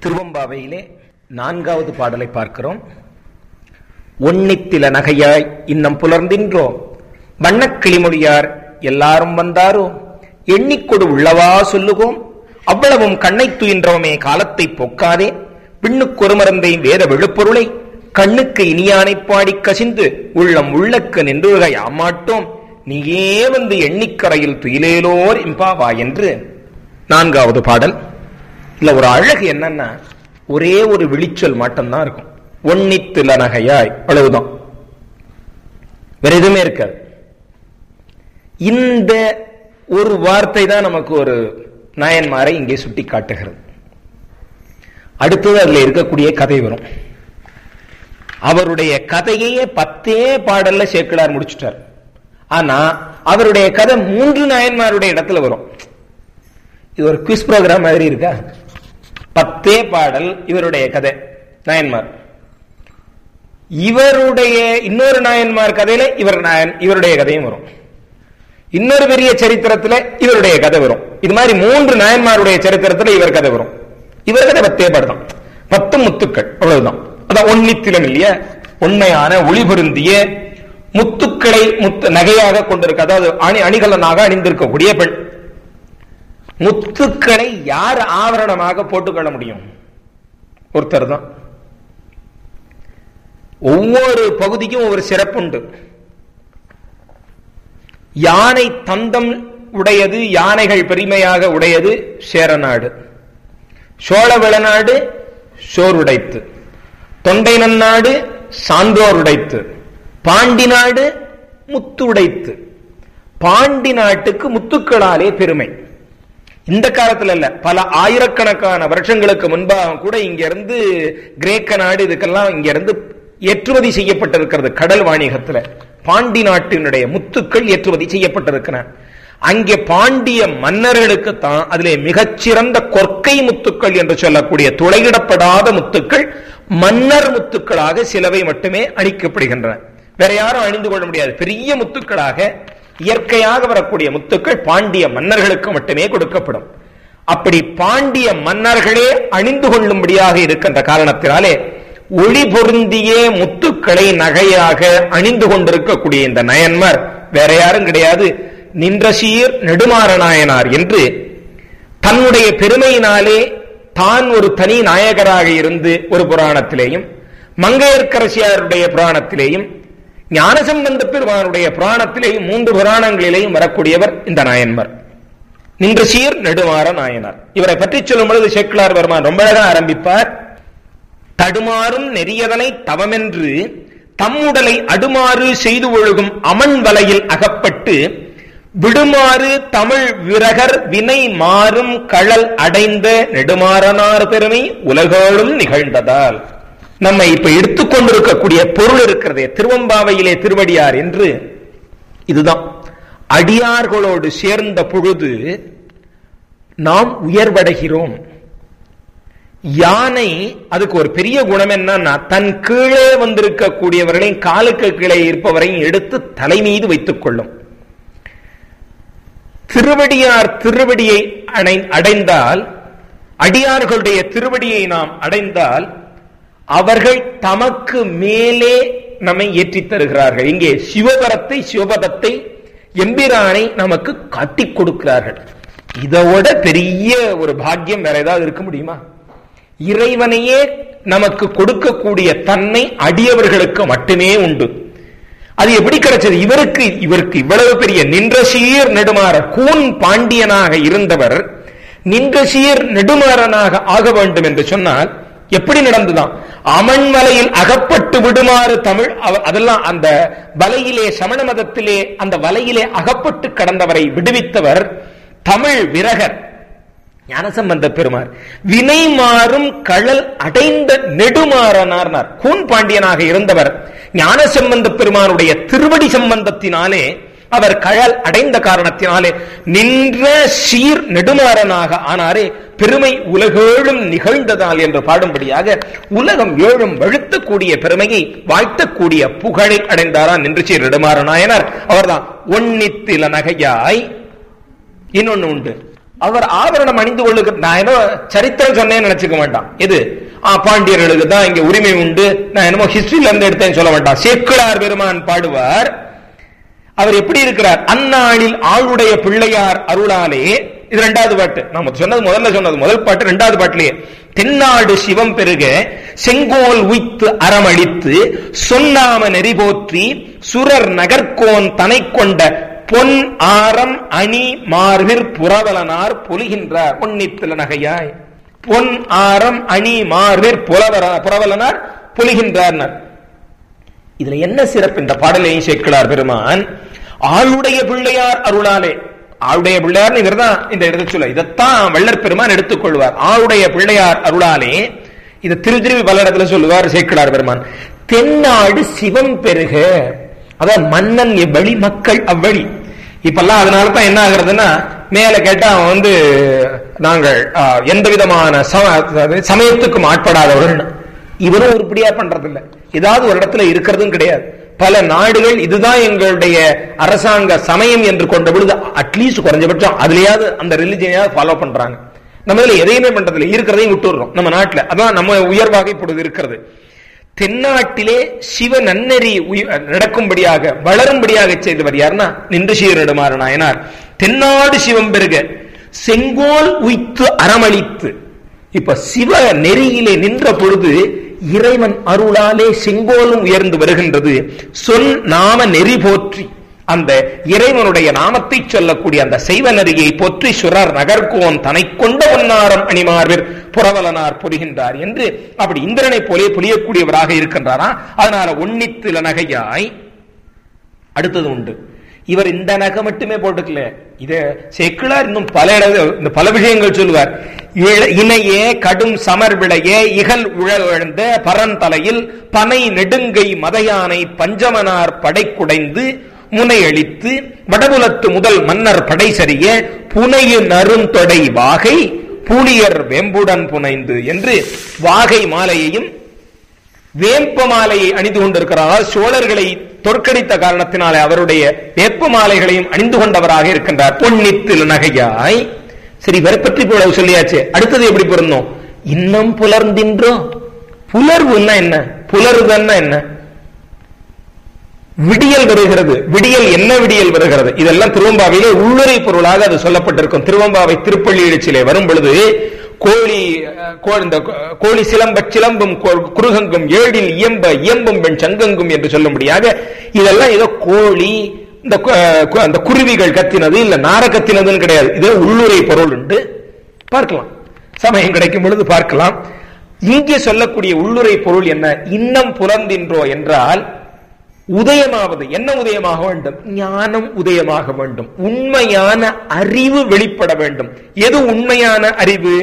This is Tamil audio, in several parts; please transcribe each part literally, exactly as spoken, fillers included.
திருவம்பாவையிலே நான்காவது பாடலை பார்க்கிறோம். ஒன்னித்தில நகையாய் இன்னம் புலர்ந்தின்றோம், வண்ணக் கிளிமொழியார் எல்லாரும் வந்தாரோ, எண்ணிக்கொடு உள்ளவா சொல்லுவோம், அவ்வளவும் கண்ணை துயின்றோமே காலத்தை போக்காதே, விண்ணுக்கொரு மருந்தை வேத விழுப்பொருளை கண்ணுக்கு இனியானை பாடி கசிந்து உள்ளம் உள்ளக்கு நின்றுக யாமாட்டோம், நீயே வந்து எண்ணிக்கரையில் துயிலேலோர் இம்பாவா என்று நான்காவது பாடல். இல்ல ஒரு அழகு என்னன்னா, ஒரே ஒரு விழிச்சொல் மட்டும்தான் இருக்கும். ஒன்னித்தில நகையாய், அவ்வளவுதான், வேற எதுவுமே இருக்காது. இந்த ஒரு வார்த்தை தான் நமக்கு ஒரு நாயன்மாரை இங்கே சுட்டி காட்டுகிறது. அடுத்தது அதுல இருக்கக்கூடிய கதை வரும். அவருடைய கதையே பத்தே பாடல்ல சேக்கிழார் முடிச்சுட்டார். ஆனா அவருடைய கதை மூன்று நாயன்மாருடைய இடத்துல வரும். இது ஒரு குவிஸ் ப்ரோக்ராம் மாதிரி இருக்கா? பத்தே பாடல் இவருடைய கதை நாயன்மார், இவருடைய இன்னொரு நாயன்மார் கதையில இவர் இவருடைய கதையும் வரும், இன்னொரு பெரிய சரித்திரத்துல இவருடைய கதை வரும். இது மாதிரி மூன்று நாயன்மாருடைய சரித்திரத்துல இவர் கதை வரும். இவர் கதை பத்தே பாடம், பத்து முத்துக்கள், அவ்வளவுதான். அதான் ஒன்னித்திலம் இல்லையா, உண்மையான ஒளி பொருந்திய முத்துக்களை முத்து நகையாக கொண்டிருக்க, அதாவது அணி அணிகலனாக அணிந்திருக்கக்கூடிய பெண். முத்துக்களை யார் ஆவரணமாக போட்டுக்கொள்ள முடியும்? ஒருத்தர் தான். ஒவ்வொரு பகுதிக்கும் ஒவ்வொரு சிறப்புண்டு. யானை தந்தம் உடையது, யானைகள் பெருமையாக உடையது சேரநாடு. சோழ விளநாடு சோறுடைத்து, தொண்டை நன்னாடு சான்றோர் உடைத்து, பாண்டி நாடு முத்து உடைத்து. பாண்டி நாட்டுக்கு முத்துக்களாலே பெருமை. இந்த காலத்துல இல்ல, பல ஆயிரக்கணக்கான வருஷங்களுக்கு முன்பாக கூட இங்க இருந்து கிரேக்க நாடு இதுக்கெல்லாம் இங்க இருந்து ஏற்றுமதி செய்யப்பட்டிருக்கிறது. கடல் வாணிகத்துல பாண்டி நாட்டினுடைய முத்துக்கள் ஏற்றுமதி செய்யப்பட்டிருக்கின்றன. அங்கே பாண்டிய மன்னர்களுக்கு தான் அதிலே மிகச்சிறந்த கொற்கை முத்துக்கள் என்று சொல்லக்கூடிய துளையிடப்படாத முத்துக்கள் மன்னர் முத்துக்களாக சிலவை மட்டுமே அணிக்கப்படுகின்றன. வேற யாரும் அணிந்து கொள்ள முடியாது. பெரிய முத்துக்களாக இயற்கையாக வரக்கூடிய முத்துக்கள் பாண்டிய மன்னர்களுக்கு மட்டுமே கொடுக்கப்படும். அப்படி பாண்டிய மன்னர்களே அணிந்து கொள்ளும்படியாக இருக்கின்ற காரணத்தினாலே ஒளி பொருந்திய முத்துக்களை நகையாக அணிந்து கொண்டிருக்கக்கூடிய இந்த நயன்மார் வேற யாரும் கிடையாது, நின்ற சீர் நெடுமாறநாயனார் என்று தன்னுடைய பெருமையினாலே தான் ஒரு தனி நாயகராக இருந்து ஒரு புராணத்திலேயும், மங்கையர்க்கரசியாருடைய புராணத்திலேயும், ஞானசம்பந்த பெருமானுடைய புராணத்திலேயும், மூன்று புராணங்களிலேயும் வரக்கூடியவர் இந்த நாயன்மார், நின்ற சீர் நெடுமாற நாயனார். இவரை பற்றி சொல்லும் பொழுது சேக்கிழார் பெருமான் ரொம்ப அழகா ஆரம்பிப்பார். தடுமாறும் நெறியதனை தவமென்று தம்முடலை அடுமாறு செய்து ஒழுகும் அமன் வலையில் அகப்பட்டு விடுமாறு தமிழ் விரகர் வினை மாறும் கழல் அடைந்த நெடுமாறனார் பெருமை உலகோடும் நிகழ்ந்ததால். நம்ம இப்ப எடுத்துக்கொண்டிருக்கக்கூடிய பொருள் இருக்கிறதே திருவம்பாவையிலே திருவடியார் என்று, இதுதான். அடியார்களோடு சேர்ந்த பொழுது நாம் உயர்வடைகிறோம். யானை அதுக்கு ஒரு பெரிய குணம் என்னன்னா, தன் கீழே வந்திருக்கக்கூடியவர்களையும் காலுக்கு கீழே இருப்பவரையும் எடுத்து தலை மீது வைத்துக் கொள்ளும். திருவடியார் திருவடியை அடைந்தால், அடியார்களுடைய திருவடியை நாம் அடைந்தால் அவர்கள் தமக்கு மேலே நம்மை ஏற்றித் தருகிறார்கள். இங்கே சிவபரத்தை சிவபதத்தை எம்பிரானை நமக்கு காட்டிக் கொடுக்கிறார்கள். இதோட பெரிய ஒரு பாக்கியம் வேற ஏதாவது இருக்க முடியுமா? இறைவனையே நமக்கு கொடுக்கக்கூடிய தன்மை அடியவர்களுக்கு மட்டுமே உண்டு. அது எப்படி கிடைச்சது? இவருக்கு இவருக்கு இவ்வளவு பெரிய நின்ற சீர் நெடுமாற கூன் பாண்டியனாக இருந்தவர் நின்ற சீர் நெடுமாறனாக ஆக வேண்டும் என்று சொன்னால் எப்படி நடந்துதான்? அமன்மலையில் அகப்பட்டு விடுமாறு தமிழ், அதெல்லாம் அந்த வலையிலே, சமண மதத்திலே அந்த வலையிலே அகப்பட்டு கடந்தவரை விடுவித்தவர் தமிழ் விரகர் ஞானசம்பந்த பெருமார். வினை மாறும் கழல் அடைந்த நெடுமாறனார். கூன் பாண்டியனாக இருந்தவர் ஞானசம்பந்த பெருமானுடைய திருவடி சம்பந்தத்தினாலே, அவர் கழல் அடைந்த காரணத்தினாலே நின்ற சீர் நெடுமாறனாக ஆனாரே, பெருமை உலகேழும் நிகழ்ந்ததால் என்று பாடும்படியாக உலகம் ஏழும் வழுத்தக்கூடிய பெருமையை வாழ்த்தக்கூடிய புகழை அடைந்தாரா நின்று சீர் நெடுமாறநாயனார். அவர்தான் ஒன்னித்தில நகையாய். இன்னொன்னு உண்டு, அவர் ஆபரணம் அணிந்து கொள்ளுகிற, நான் ஏதோ சரித்திரம் சொன்னேன்னு நினைச்சுக்க மாட்டான். எது பாண்டியர்களுக்கு தான் இங்க உரிமை உண்டு, நான் என்னமோ ஹிஸ்டரியில இருந்து எடுத்தேன்னு சொல்ல மாட்டான். சேக்கிழார் பெருமான் பாடுவார், அவர் எப்படி இருக்கிறார்? அந்நாளில் ஆளுடைய பிள்ளையார் அருளாலே. இது இரண்டாவது பாட்டு. நம்ம சொன்னது முதல்ல சொன்னது முதல் பாட்டு, இரண்டாவது பாட்டிலேயே தென்னாடு சிவம் பெருக செங்கோல் உய்த்து அறமளித்து சொன்னாம நெறி போற்றி சுரர் நகர்கோன் தனை கொண்ட பொன் ஆரம் அணி மார்பிற் புரவலனார் பொலிகின்றார். பொன்னித்தில நகையாய் பொன் ஆரம் அணி மார்பிற் புரவலனார் பொலிகின்றார். இதுல என்ன சிறப்பு? இந்த பாடலையும் சேக்கிழார் பெருமான் ஆளுடைய பிள்ளையார் அருளாலே, ஆளுடைய பிள்ளையார் இவர்தான் இந்த இடத்தை சொல்ல, இதைத்தான் வள்ளற் பெருமான் எடுத்துக்கொள்வார். ஆளுடைய பிள்ளையார் அருளாலே, இதை திரு திருவி பல இடத்துல சொல்லுவார் சேக்கிழார் பெருமான். தென்னாடு சிவம் பெருக, அதான் மன்னன் எவ்வழி மக்கள் அவ்வழி. இப்பெல்லாம் அதனாலதான் என்ன ஆகுறதுன்னா, மேல கேட்டா அவன் வந்து நாங்கள் எந்த விதமான சமயத்துக்கும் ஆட்படாதவர்கள், இவரும் உருப்படியா பண்றது இல்லை. ஏதாவது ஒரு இடத்துல இருக்கிறதும் கிடையாது. பல நாடுகள் இதுதான் எங்களுடைய அரசாங்க சமயம் என்று கொண்ட பொழுது அட்லீஸ்ட் குறைஞ்சபட்சம் அதுலயாவது அந்த ரிலிஜியனையாவது ஃபாலோ பண்றாங்க. நம்ம இதுல எதையுமே பண்றதில்லை, இருக்கிறதையும் விட்டுடுறோம் நம்ம நாட்டுல. அதான் நம்ம உயர்வாக இப்பொழுது இருக்கிறது. தென்னாட்டிலே சிவ நன்னெறி நடக்கும்படியாக வளரும்படியாக செய்தவர் யாருன்னா நின்று சீரடுமாறு நாயனார். தென்னாடு சிவம் பெருக செங்கோல் உய்த்து அறமளித்து. இப்ப சிவ நெறியிலே நின்ற பொழுது இறைவன் அருளாலே செங்கோலும் உயர்ந்து வருகின்றது. சொல் நாம நெறி போற்றி, அந்த இறைவனுடைய நாமத்தை சொல்லக்கூடிய அந்த செய்வ நெறியை போற்றி சுரர் நகர்கோன் தனை கொண்ட பொன்னாரம் அணிமார்பிற் புரவலனார் பொலிகின்றார் என்று அப்படி இந்திரனை போலே பொலியக்கூடியவராக இருக்கின்றாரா. அதனால ஒன்னித்தில நகையாய். அடுத்தது உண்டு, இவர் இந்த நகை மட்டுமே போட்டுக்கல, இத சேக்கிழார் இன்னும் பல இந்த பல விஷயங்கள் சொல்லுவார். இணையே கடும் சமர் விளையே இகல் உழந்த பரந்தலையில் பனை நெடுங்கை மதையானை பஞ்சமனார் படை குடைந்து முனை அளித்து வடபுலத்து முதல் மன்னர் படை சரிய புனையு நறுந்தொடை வாகை பூலியர் வேம்புடன் புனைந்து என்று வாகை மாலையையும் வேப்ப மாலையை அணிந்து கொண்டிருக்கிறார். சோழர்களை தோற்கடித்த காரணத்தினாலே அவருடைய வேப்ப மாலைகளையும் அணிந்து கொண்டவராக இருக்கின்றார். பொன்னித்தில் நகையாய். சரி, இவரை பற்றி போல சொல்லியாச்சு. அடுத்தது எப்படி பொருந்தோம்? இன்னும் புலர்ந்தின்றோ. புலர்வுன்னா என்ன? புலருதன்னா என்ன? விடியல் வருகிறது. விடியல் என்ன விடியல் வருகிறது? இதெல்லாம் திருவம்பாவையிலே உள்ளுரை பொருளாக அது சொல்லப்பட்டிருக்கும். திருவம்பாவை திருப்பள்ளி எழுச்சியிலே வரும் பொழுது கோழி இந்த கோழி சிலம்ப சிலம்பும் குருகங்கும் ஏழில் இயம்ப இயம்பும் பெண் சங்கங்கும் என்று சொல்லும்படியாக இதெல்லாம் ஏதோ கோழி இந்த அந்த குருவிகள் கத்தினது இல்ல நார கத்தினதுன்னு கிடையாது. இது உள்ளுரை பொருள் உண்டு, பார்க்கலாம், சமயம் கிடைக்கும் பொழுது பார்க்கலாம். இங்கே சொல்லக்கூடிய உள்ளுரை பொருள் என்ன? இன்னம் புலர்ந்தின்றோ என்றால் உதயமாவது என்ன? உதயமாக வேண்டும், ஞானம் உதயமாக வேண்டும், உண்மையான அறிவு வெளிப்பட வேண்டும். எது உண்மையான அறிவு?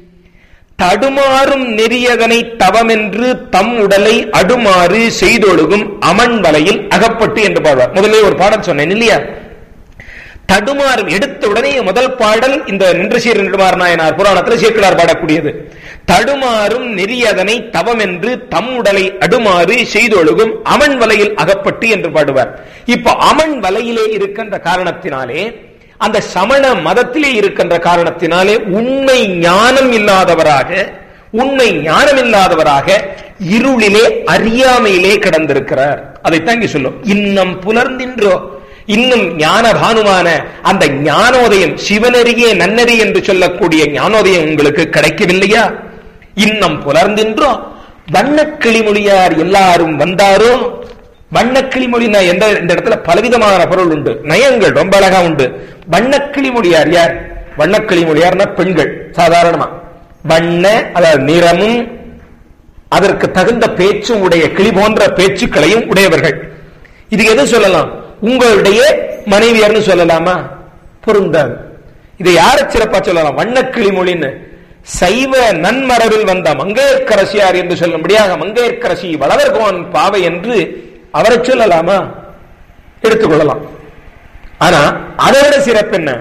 தடுமாறும் நெறியதனை தவமென்று தம் உடலை அடுமாறு செய்தொழுகும் அமன் வலையில் அகப்பட்டு என்று பாடுவார். முதலே ஒரு பாடல் சொன்னேன் இல்லையா? தடுமாறும் எடுத்த உடனே முதல் பாடல் இந்த நின்று சீர் நெடுமாறு நாயனார் புராணத்தில் சேக்கிழார் பாடக்கூடியது. தடுமாறும் நெறியதனை தவம் என்று தம் உடலை அடுமாறு செய்தொழுகும் அமன் வலையில் அகப்பட்டு என்று பாடுவார். இப்ப அமன் வலையிலே இருக்கின்ற காரணத்தினாலே, அந்த சமண மதத்திலே இருக்கின்ற காரணத்தினாலே உண்மை ஞானம் இல்லாதவராக உண்மை ஞானம் இல்லாதவராக இருளிலே அறியாமையிலே கிடந்திருக்கிறார். அதைத்தான் இங்கே சொல்லும். இன்னும் புலர்ந்தின்றோ, இன்னும் ஞான பானுமான அந்த ஞானோதயம், சிவனறியே நன்னறி என்று சொல்லக்கூடிய ஞானோதயம் உங்களுக்கு கிடைக்கவில்லையா? இன்னும் புலர்ந்தின்றோ. வண்ணக்கிளிமொழியார் எல்லாரும் வந்தாரோ. வண்ணக்கிளிமொழினா எந்த இந்த இடத்துல பலவிதமான பொருள் உண்டு, நயங்கள் ரொம்ப அழகா உண்டு. வண்ணக்கிளிமொழியார் யார்? வண்ணக்கிளிமொழியார்னா பெண்கள். சாதாரணமா வண்ண அதாவது நிறமும் அதற்கு தகுந்த பேச்சும் உடைய கிளி போன்ற பேச்சுக்களையும் உடையவர்கள். இதுக்கு எது சொல்லலாம்? உங்களுடைய மனைவியார்னு சொல்லலாமா? பொருந்தாது. இதை யார சிறப்பா சொல்லலாம்? வண்ணக்கிளி மொழின்னு. சைவ நன்மரபில் வந்த மங்கையர்க்கரசியார் என்று சொல்லும்படியாக மங்கையர்க்கரசி வளவர்கோன் பாவை என்று அவரை சொல்லலாமா? எடுத்துக்கொள்ளலாம். ஆனா அதை விட சிறப்பு என்ன?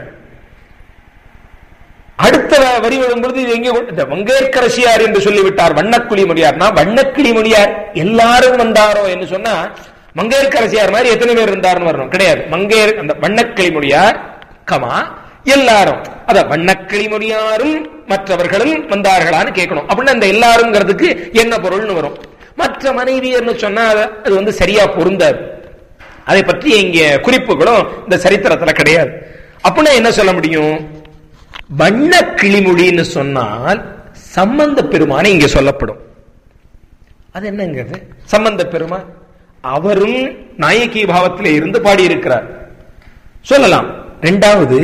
அடுத்த வரி வரும்பொழுது இது எங்கே மங்கையர்க்கரசியார் என்று சொல்லிவிட்டார். வண்ணக்கிளி மொழியார்னா வண்ணக்கிளி மொழியார் எல்லாரும் வந்தாரோ என்று சொன்னா மங்கையர்க்கரசியார் மாதிரி எத்தனை பேர் இருந்தார்னு வரணும்? கிடையாது. மங்கையர் அந்த வண்ணக்கிளி மொழியார் கமா எல்லாரும் அத வண்ணக்கிளிமொழியாரும் மற்றவர்களும் வந்தார்களான்னு கேட்கணும். அப்படின்னா அந்த எல்லாருங்கிறதுக்கு என்ன பொருள்னு வரும். மற்ற மனைவியர்னு சொன்னா அது வந்து சரியா பொருந்தாது. அதை பற்றி இங்க குறிப்புகளும் இந்த சரித்திரத்துல கிடையாது. அப்படின்னா என்ன சொல்ல முடியும்? வண்ண கிளிமொழின்னு சொன்னால் சம்பந்த பெருமானை இங்க சொல்லப்படும். அது என்னங்கிறது? சம்பந்த பெருமான் அவரும் நாயகி பாவத்திலே இருந்து பாடியிருக்கிறார் சொல்லலாம். இரண்டாவது,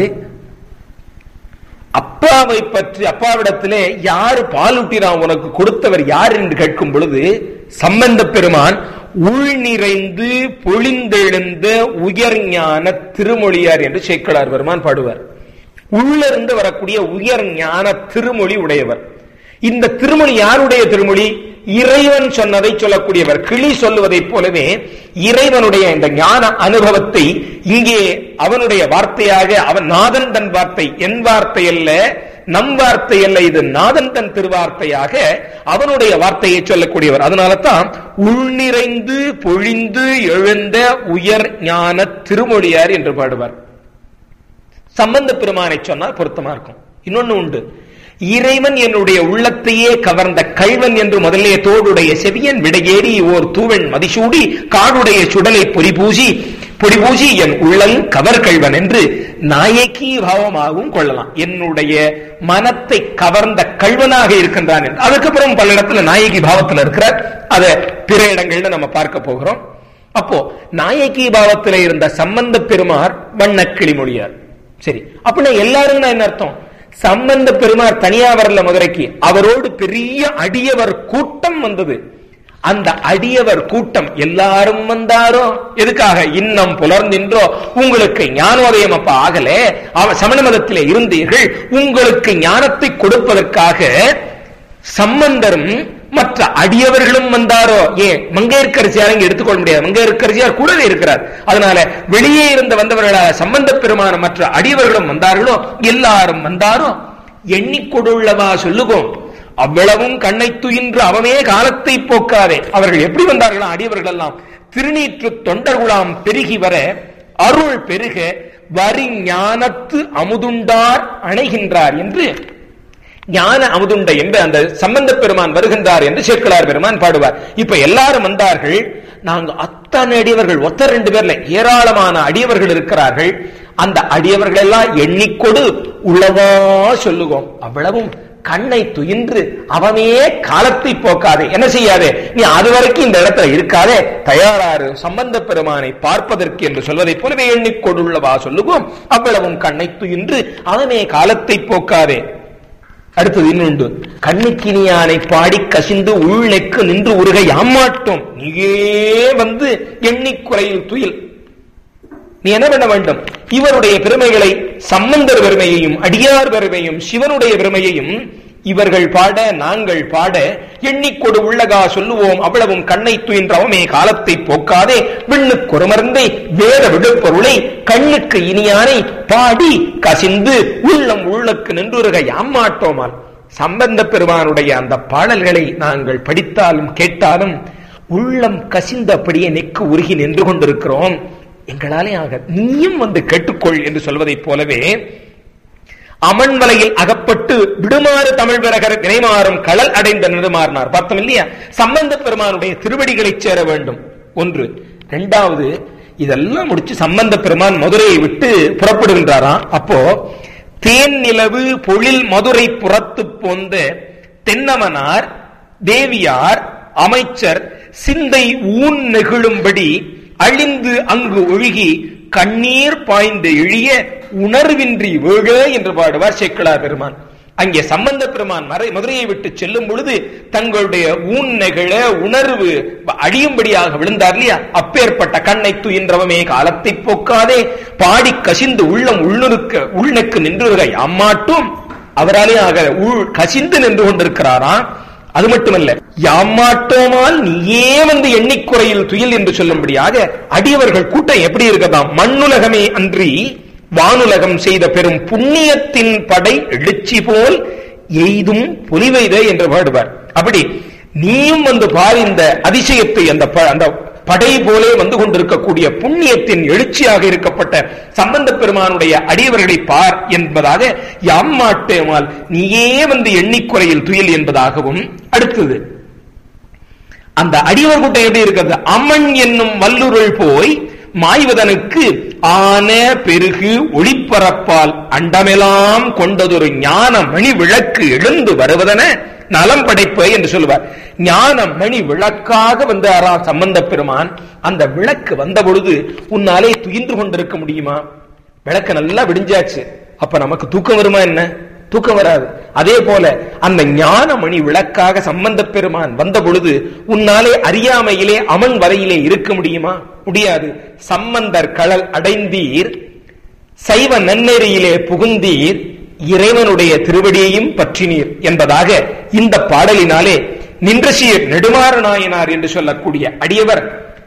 அப்பாவை பற்றி அப்பாவிடத்திலே யாரு பாலூட்டினான் உனக்கு கொடுத்தவர் யார் என்று கேட்கும் பொழுது சம்பந்த பெருமான் உள் நிறைந்து பொழிந்தெழுந்த உயர் ஞான திருமொழியார் என்று சேக்கிழார் பெருமான் பாடுவார். உள்ளிருந்து வரக்கூடிய உயர் ஞான திருமொழி உடையவர். இந்த திருமொழி யாருடைய திருமொழி? இறைவன் சொன்னதை சொல்லக்கூடியவர். கிளி சொல்லுவதை போலவே இறைவனுடைய இந்த ஞான அனுபவத்தை இங்கே அவனுடைய வார்த்தையாக, அவன் நாதன் தன் வார்த்தை, என் வார்த்தை அல்ல, நம் வார்த்தை அல்ல, இது நாதன் தன் திருவார்த்தையாக அவனுடைய வார்த்தையை சொல்லக்கூடியவர். அதனால தான் உள்நிறைந்து பொழிந்து எழுந்த உயர் ஞான திருமொழியார் என்று பாடுவார். சம்பந்த பெருமானை சொன்னால் பொருத்தமா இருக்கும். இன்னொன்னு உண்டு, இறைவன் என்னுடைய உள்ளத்தையே கவர்ந்த கள்வன் என்று முதலே தோடுடைய செவியன் விடையேறி ஓர் தூவன் மதிசூடி காடுடைய சுடலை பொறிபூசி பொடிபூசி என் உள்ளன் கவர் கள்வன் என்று நாயகி பாவமாகவும் கொள்ளலாம். என்னுடைய மனத்தை கவர்ந்த கள்வனாக இருக்கின்றான் என்று. அதுக்கப்புறம் பல இடத்துல நாயகி பாவத்தில் இருக்கிறார். அதை பிற இடங்கள்ல நம்ம பார்க்க போகிறோம். அப்போ நாயகி பாவத்தில் இருந்த சம்பந்த பெருமார் வண்ணக்கிளி மொழியார். சரி, அப்படின்னா எல்லாரும் என்ன அர்த்தம்? சம்பந்த பெருமார் தனியா வரல மதுரைக்கு, அவரோடு பெரிய அடியவர் கூட்டம் வந்தது. அந்த அடியவர் கூட்டம் எல்லாரும் வந்தாரோ எதுக்காக? இன்னம் புலர்ந்தின்றோ உங்களுக்கு ஞானோதயம் அப்ப ஆகல, அவ சமண மதத்திலே இருந்தீர்கள், உங்களுக்கு ஞானத்தை கொடுப்பதற்காக சம்பந்தரும் மற்ற அடியவர்களும் வந்தாரோ. ஏன் மங்கையர்க்கரசியார் இங்க எடுத்துக்கொள்ள முடியாது, மங்கையர்க்கரசியார் கூடவே இருக்கிறார். அதனால வெளியே இருந்து வந்தவர்களாக சம்பந்த பெருமான மற்ற அடியவர்களும் வந்தார்களோ, எல்லாரும் வந்தாரோ. எண்ணிக்கொடுள்ளவா சொல்லுவோம், அவ்வளவும் கண்ணை துயின்று அவமே காலத்தை போக்காதே. அவர்கள் எப்படி வந்தார்களா? அடியவர்கள் எல்லாம் திருநீற்று தொண்டர்குலாம் பெருகி வர அருள் பெருக வரி ஞானத்து அமுதுண்டார் அணைகின்றார் என்று ஞான அமுதுண்ட என்று அந்த சம்பந்த பெருமான் வருகின்றார் என்று சேக்கிழார் பெருமான் பாடுவார். இப்ப எல்லாரும் வந்தார்கள். நாங்க அத்தனை அடியவர்கள், ஒத்த ரெண்டு பேர்ல ஏராளமான அடியவர்கள் இருக்கிறார்கள். அந்த அடியவர்கள் எல்லாம் எண்ணிக்கொடு உளவா சொல்லுவோம், அவ்வளவும் கண்ணை துயின்று அவமே காலத்தை போக்காதே. என்ன செய்யாதே, நீ அது வரைக்கும் இந்த இடத்துல இருக்காதே, தயாராறு சம்பந்த பெருமானை பார்ப்பதற்கு என்று சொல்வதை போலவே எண்ணிக்கொடுள்ளவா சொல்லுவோம், அவ்வளவும் கண்ணை துயின்று அவமே காலத்தை போக்காதே. அடுத்தது இன்னொன்று, கண்ணுக்கினியானை பாடி கசிந்து உள்நெக்கு நின்று உருக யாமாட்டோம், நீயே வந்து எண்ணிக்குறையில் துயில். நீ என்ன பண்ண வேண்டும்? இவருடைய பெருமைகளை, சம்பந்தர் பெருமையையும் அடியார் பெருமையும் சிவனுடைய பெருமையையும் இவர்கள் பாட நாங்கள் பாட எண்ணிக்கொடு உள்ளகா சொல்லுவோம், அவ்வளவும் கண்ணை துயின்றவமே காலத்தை போக்காதே. விண்ணுக்கு ஒரு மருந்தை வேத விடுப்பொருளை கண்ணுக்கு இனியானை பாடி கசிந்து உள்ளம் உள்ளுக்கு நின்றுருக யாமாட்டோமால். சம்பந்த பெருமானுடைய அந்த பாடல்களை நாங்கள் படித்தாலும் கேட்டாலும் உள்ளம் கசிந்தபடியே நெக்கு உருகி நின்று கொண்டிருக்கிறோம். எங்களாலே ஆக, நீயும் வந்து கேட்டுக்கொள் என்று சொல்வதைப் போலவே அமன்வலையில் அகப்பட்டு விடுமாறு தமிழ் விரகர் வினைமாறும் களல் அடைந்த நிறுமாறினார். பார்த்தோம் இல்லையா? சம்பந்த பெருமானுடைய திருவடிகளை சேர வேண்டும் ஒன்று. இரண்டாவது, இதெல்லாம் முடிச்சு சம்பந்த பெருமான் மதுரையை விட்டு புறப்படுகின்றாராம். அப்போ தேன் நிலவு பொழில் மதுரை புறத்து போந்த தென்னமனார் தேவியார் அமைச்சர் சிந்தை ஊன் நெகிழும்படி அழிந்து அங்கு ஒழுகி கண்ணீர் பாய்ந்து இழிய உணர்வின்றி வேக என்று பாடுவார் சேக்கிழார் பெருமான். அங்கே சம்பந்த பெருமான் மறை மதுரையை விட்டு செல்லும் பொழுது தங்களுடைய ஊன் நெகிழ உணர்வு அழியும்படியாக விழுந்தார் இல்லையா? அப்பேற்பட்ட கண்ணை துயின்றவமே காலத்தை போக்காதே பாடி கசிந்து உள்ளம் உள்ளுருக்க உள்நெக்கு நின்றுக யாமாட்டும். அவராலே ஆக உள் கசிந்து நின்று கொண்டிருக்கிறாராம். அது மட்டுமல்ல, யாமாட்டோமால் நீயே வந்து எண்ணிக்குறையில் துயில் என்று சொல்லும்படியாக அடியவர்கள் கூட்டம் எப்படி இருக்கதாம்? மண்ணுலகமே அன்றி வானுலகம் செய்த பெரும் புண்ணியத்தின் படை எழுச்சி போல் எய்தும் பொலிவைதே என்று பாடுவார். அப்படி நீயும் வந்து பார் இந்த அதிசயத்தை, அந்த அந்த படை போலே வந்து கொண்டிருக்கக்கூடிய புண்ணியத்தின் எழுச்சியாக இருக்கப்பட்ட சம்பந்த பெருமானுடைய அடியவர்களை பார் என்பதாக யாம்மாட்டேமால் நீயே வந்து எண்ணிக்குறையில் துயில் என்பதாகவும், அடுத்தது அந்த அடியவர் கூட்டம் எப்படி இருக்கிறது? அமன் என்னும் வல்லுருள் போய் மாய்வதனுக்கு ஆன பெருகு ஒளிப்பரப்பால் அண்டமெல்லாம் கொண்டதொரு ஞான மணி விளக்கு எழுந்து வருவதென நலம் படைப்ப என்று சொல்லுவார். ஞான மணி விளக்காக வந்தாரா சம்பந்த பெருமான். அந்த விளக்கு வந்த பொழுது உன்னாலே துயின்று கொண்டிருக்க முடியுமா? விளக்கு நல்லா விடிஞ்சாச்சு, அப்ப நமக்கு தூக்கம் வருமா? என்ன தூக்கம் வராது. அதே போல அந்த ஞான மணி விளக்காக சம்பந்த பெருமான் வந்த பொழுது உன்னாலே அறியாமையிலே அமன் வரையிலே இருக்க முடியுமா? முடியாது. சம்பந்தர் களல் அடைந்தீர், சைவ நன்னெறியிலே புகுந்தீர், இறைவனுடைய திருவடியையும் பற்றினீர் என்பதாக இந்த பாடலினாலே நின்றசீர் நெடுமாற நாயனார் என்று சொல்லக்கூடிய அடியவர்,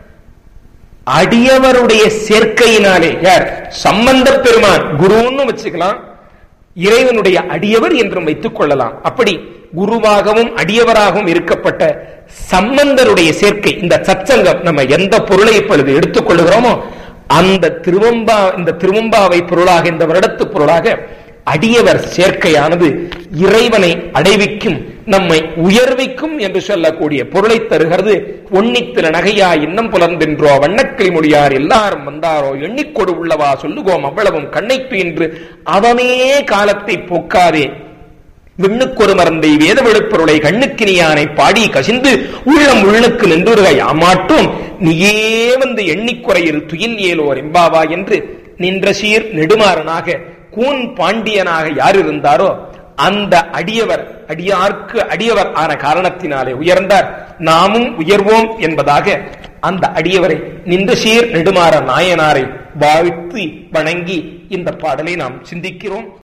அடியவருடைய சேர்க்கையினாலே, யார்? சம்பந்த பெருமான் குருன்னு வச்சுக்கலாம், இறைவனுடைய அடியவர் என்றும் வைத்துக் கொள்ளலாம். அப்படி குருவாகவும் அடியவராகவும் இருக்கப்பட்ட சம்பந்தருடைய சேர்க்கை, இந்த சத்சங்கம், நம்ம எந்த பொருளை இப்பொழுது எடுத்துக் கொள்ளுகிறோமோ அந்த திருவம்பா, இந்த திருவம்பாவை பொருளாக, இந்த வருடத்து பொருளாக அடியவர் சேர்க்கையானது இறைவனை அடைவிக்கும், நம்மை உயர்விக்கும் என்று சொல்லக்கூடிய பொருளை தருகிறது. ஒன்னித்தில நகையா இன்னம் புலர்ந்தென்றோ வண்ணக்கிளி மொழியார் எல்லாரும் வந்தாரோ எண்ணிக்கொடு உள்ளவா சொல்லுவோம் அவ்வளவும் கண்ணைப்பு என்று அவனே காலத்தை போக்காதே விண்ணுக்கொரு மறந்தை வேத விழுப்பொருளை கண்ணுக்கினியானை பாடி கசிந்து உள்ளம் உள்ளுக்கு நின்றுருக யாமாட்டும் நீயே வந்து எண்ணிக்குறையில் துயில் ஏலோர் எம்பாவா என்று நின்ற சீர் நெடுமாறனாக கூன் பாண்டியனாக யார் இருந்தாரோ அந்த அடியவர், அடியார்க்கு அடியவர் ஆன காரணத்தினாலே உயர்ந்தார். நாமும் உயர்வோம் என்பதாக அந்த அடியவரை நின்ற சீர் நெடுமாற நாயனாரை வாழ்த்தி வணங்கி இந்த பாடலை நாம் சிந்திக்கிறோம்.